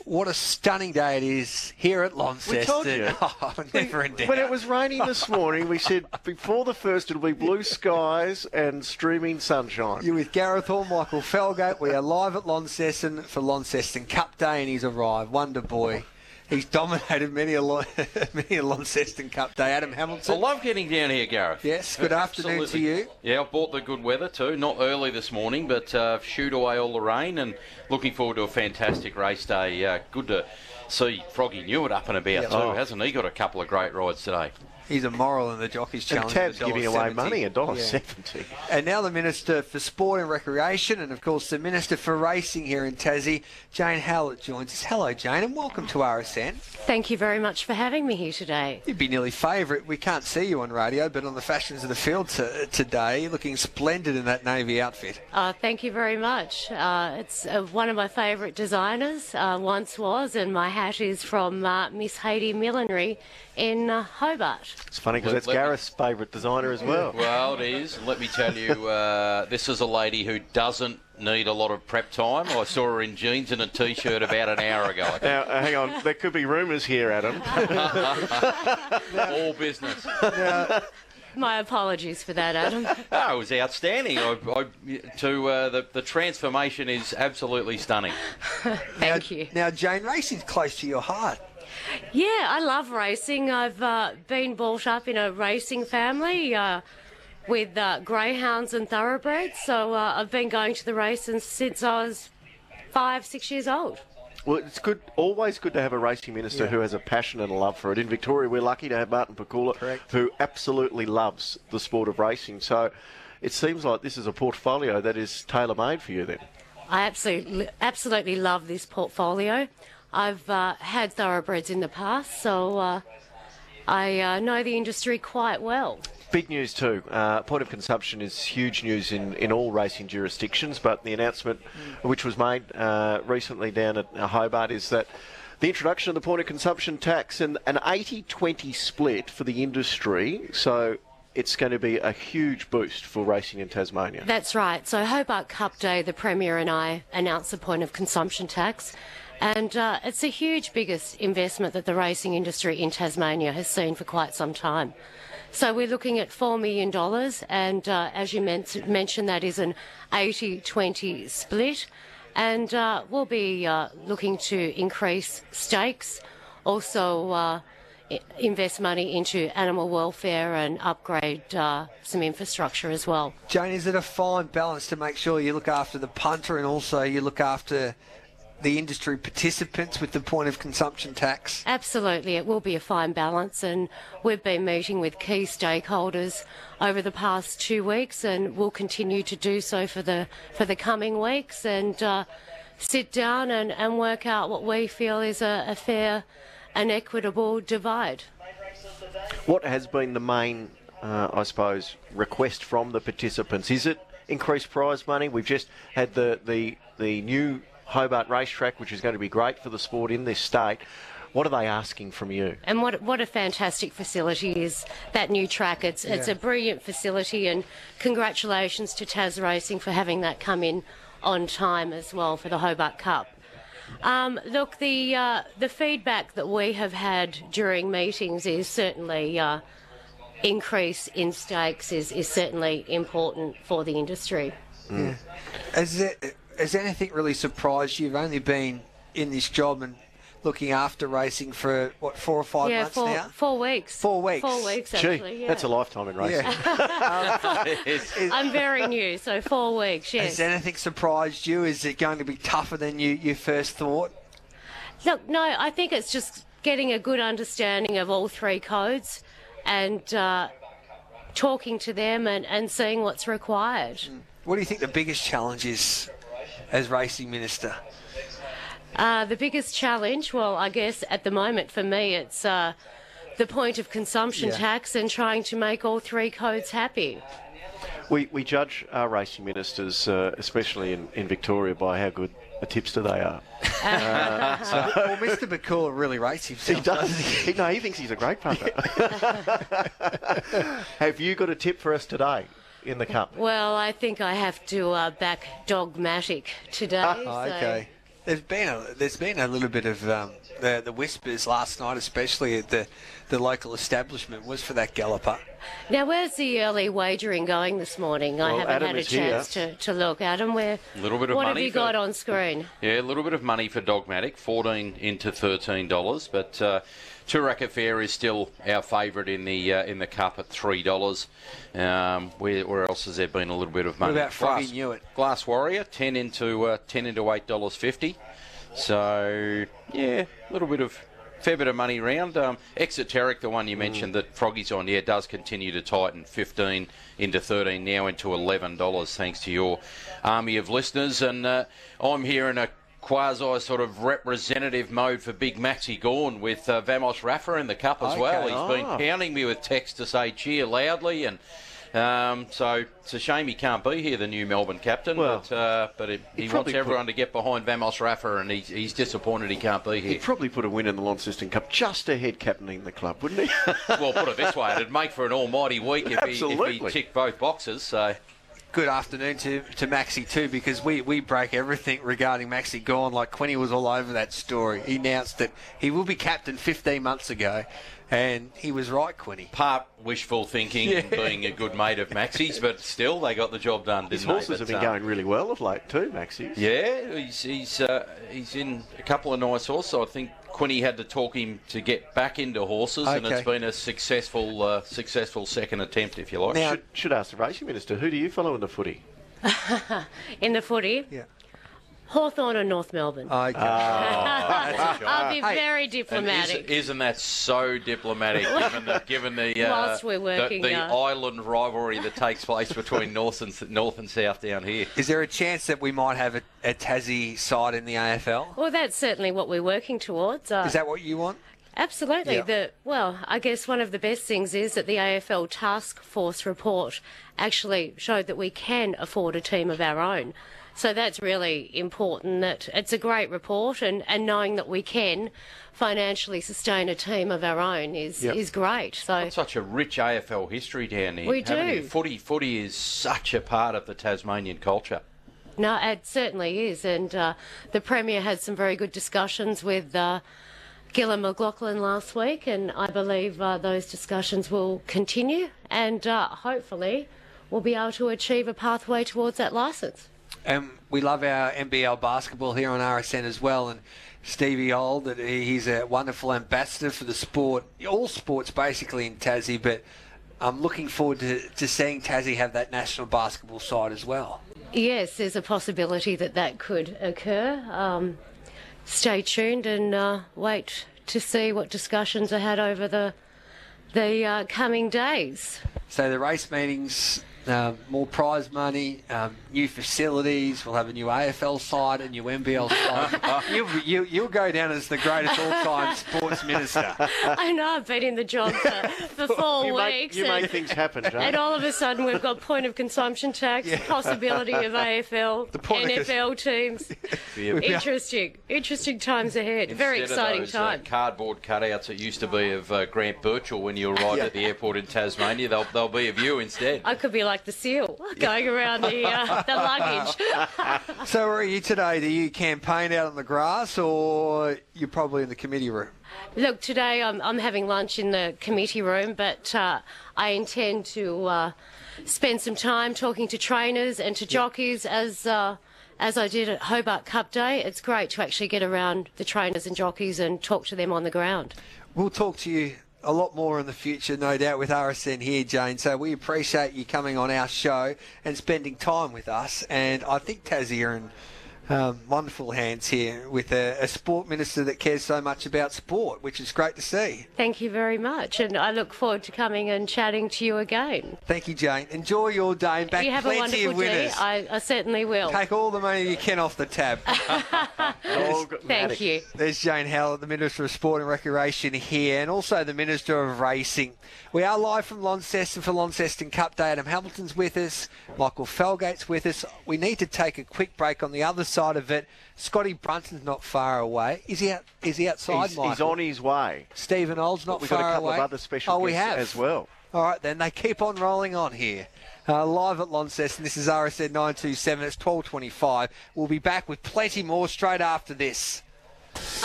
What a stunning day it is here at Launceston. We told you. Oh, never in doubt. When it was raining this morning, we said before the first it'll be blue skies and streaming sunshine. You're with Gareth Hall, Michael Felgate. We are live at Launceston for Launceston Cup Day, and he's arrived. Wonder boy. He's dominated many a Launceston Cup Day. Adam I Hamilton. love getting down here, Gareth. Yes, good afternoon to you. Yeah, I've bought the good weather too. Not early this morning, but shooed away all the rain and looking forward to a fantastic race day. Good to see Froggy Newett up and about too, hasn't he? Got a couple of great rides today. He's a moral in the Jockeys And Challenge. Tab's giving away money, $1.70. Yeah. And now the Minister for Sport and Recreation, and of course the Minister for Racing here in Tassie, Jane Howlett, joins us. Hello, Jane, and welcome to RSN. Thank you very much for having me here today. You'd be nearly favourite. We can't see you on radio, but on the Fashions of the Field today, you're looking splendid in that navy outfit. Thank you very much. It's one of my favourite designers, once was, and my hat is from Miss Haydee Millinery in Hobart. It's funny because that's Gareth's favourite designer as well. Well, it is. Let me tell you, this is a lady who doesn't need a lot of prep time. I saw her in jeans and a T-shirt about an hour ago. Now, hang on. There could be rumours here, Adam. All business. My apologies for that, Adam. Oh, it was outstanding. The transformation is absolutely stunning. Thank you. Now, Jane, racing's close to your heart. Yeah, I love racing. I've been brought up in a racing family with greyhounds and thoroughbreds, so I've been going to the races since I was 5-6 years old. Well, it's good. Always good to have a racing minister who has a passion and a love for it. In Victoria, we're lucky to have Martin Pakula, who absolutely loves the sport of racing. So it seems like this is a portfolio that is tailor-made for you then. I absolutely love this portfolio. I've had thoroughbreds in the past, so I know the industry quite well. Big news too. Point of consumption is huge news in all racing jurisdictions, but the announcement which was made recently down at Hobart is that the introduction of the point of consumption tax and an 80-20 split for the industry, so it's going to be a huge boost for racing in Tasmania. That's right. So Hobart Cup Day, the Premier and I announced the point of consumption tax. And it's a huge, biggest investment that the racing industry in Tasmania has seen for quite some time. So we're looking at $4 million, and as you mentioned, that is an 80-20 split. And we'll be looking to increase stakes, also invest money into animal welfare and upgrade some infrastructure as well. Jane, is it a fine balance to make sure you look after the punter and also you look after the industry participants with the point of consumption tax? Absolutely, it will be a fine balance, and we've been meeting with key stakeholders over the past 2 weeks, and we'll continue to do so for the coming weeks, and sit down and work out what we feel is a fair and equitable divide. What has been the main, I suppose, request from the participants? Is it increased prize money? We've just had the new Hobart racetrack, which is going to be great for the sport in this state. What are they asking from you? And what a fantastic facility is that new track. It's a brilliant facility, and congratulations to Tas Racing for having that come in on time as well for the Hobart Cup. Look, the feedback that we have had during meetings is certainly increase in stakes is certainly important for the industry. Yeah. Has anything really surprised you? You've only been in this job and looking after racing for, 4 or 5 months now? 4 weeks. 4 weeks. 4 weeks, actually, Gee, that's a lifetime in racing. I'm very new, so 4 weeks, yes. Has anything surprised you? Is it going to be tougher than you first thought? Look, no, I think it's just getting a good understanding of all three codes and talking to them and seeing what's required. What do you think the biggest challenge is as racing minister? The biggest challenge, well, I guess at the moment for me, it's the point of consumption tax and trying to make all three codes happy. We judge our racing ministers, especially in Victoria, by how good a tipster they are. Well, Mr. McCall really rates himself. He does. He thinks he's a great punter. Have you got a tip for us today in the Cup? Well, I think I have to back Dogmatic today. Okay. There's been a little bit of the whispers last night, especially at the local establishment, was for that galloper. Now, where's the early wagering going this morning? I haven't Adam had a is here. chance to look. Adam, A little bit of what have money you for- got on screen? Yeah, a little bit of money for Dogmatic, 14 into $13, but Toorak Affair is still our favourite in the cup at $3. Where else has there been a little bit of money? What about Froggy Newitt? Glass Warrior, 10 into $8.50. So yeah, a little bit of fair bit of money round. Exoteric, the one you mentioned that Froggy's on, does continue to tighten, 15 into 13, now into $11, thanks to your army of listeners. And I'm here in a quasi sort of representative mode for Big Maxi Gawn with Vamos Rafa in the cup as well. He's been pounding me with text to say cheer loudly, and so it's a shame he can't be here, the new Melbourne captain. Well, but he wants everyone to get behind Vamos Rafa, and he's disappointed he can't be here. He'd probably put a win in the Launceston Cup just ahead captaining the club, wouldn't he? Well, put it this way, it'd make for an almighty week if Absolutely. he ticked both boxes. So Good afternoon to Maxi too, because we break everything regarding Maxi Gawn. Like Quinny was all over that story. He announced that he will be captain 15 months ago, and he was right, Quinny. part wishful thinking and being a good mate of Maxi's, but still they got the job done, His didn't they? horses have been going really well of late too, Maxi. Yeah, he's in a couple of nice horses. I think Quinny had to talk him to get back into horses, and Okay. it's been a successful second attempt, if you like. Now- Should ask the racing minister, who do you follow in the footy? In the footy, Yeah. Hawthorn or North Melbourne? Okay. I'll be Hey, very And diplomatic. isn't that so diplomatic, given the Whilst we're working, the island rivalry that takes place between north and south down here? Is there a chance that we might have a Tassie side in the AFL? Well, that's certainly what we're working towards. Is that what you want? Absolutely. Yeah. I guess one of the best things is that the AFL Task Force report actually showed that we can afford a team of our own. So that's really important. That it's a great report, and knowing that we can financially sustain a team of our own is great. So Such a rich AFL history down here. We haven't do. you? Footy is such a part of the Tasmanian culture. no, it certainly is, and the Premier had some very good discussions with Gillon McLaughlin last week, and I believe those discussions will continue, and hopefully we'll be able to achieve a pathway towards that licence. And we love our NBL basketball here on RSN as well. And Stevie Old, that he's a wonderful ambassador for the sport, all sports basically in Tassie. But I'm looking forward to seeing Tassie have that national basketball side as well. Yes, there's a possibility that could occur. Stay tuned and wait to see what discussions are had over the coming days. So the race meetings, more prize money, new facilities. We'll have a new AFL side, a new NBL side. You'll go down as the greatest all-time sports minister. I know I've been in the job for 4 weeks. You and, make things happen, Jane. and all of a sudden we've got point of consumption tax, possibility of AFL, point of NFL teams. Interesting times ahead. Very Instead exciting of those, time. cardboard cutouts that used to be of Grant Birchall when you arrived at the airport in Tasmania, they'll be of you instead. I could be like the seal going around the luggage. So where are you today? Do you campaign out on the grass, or you're probably in the committee room? Look, today I'm having lunch in the committee room, but I intend to spend some time talking to trainers and to jockeys as I did at Hobart Cup Day. It's great to actually get around the trainers and jockeys and talk to them on the ground. We'll talk to you a lot more in the future, no doubt, with RSN here, Jane. So we appreciate you coming on our show and spending time with us. And I think Tassie are in wonderful hands here with a sport minister that cares so much about sport, which is great to see. Thank you very much, and I look forward to coming and chatting to you again. Thank you, Jane. Enjoy your day and back You have a plenty of wonderful day. winners. I certainly will. Take all the money you can off the tab. Thank you. There's Jane Hallett, the Minister of Sport and Recreation here, and also the Minister of Racing. We are live from Launceston for Launceston Cup Day. Adam Hamilton's with us. Michael Felgate's with us. We need to take a quick break on the other side of it. Scotty Brunson's not far away. Is he outside, Michael? He's on his way. Stephen Old's not We've far away. got a couple of other special we guests have as well. All right, then. They keep on rolling on here. Live at Launceston. This is RSN 927. It's 12:25. We'll be back with plenty more straight after this.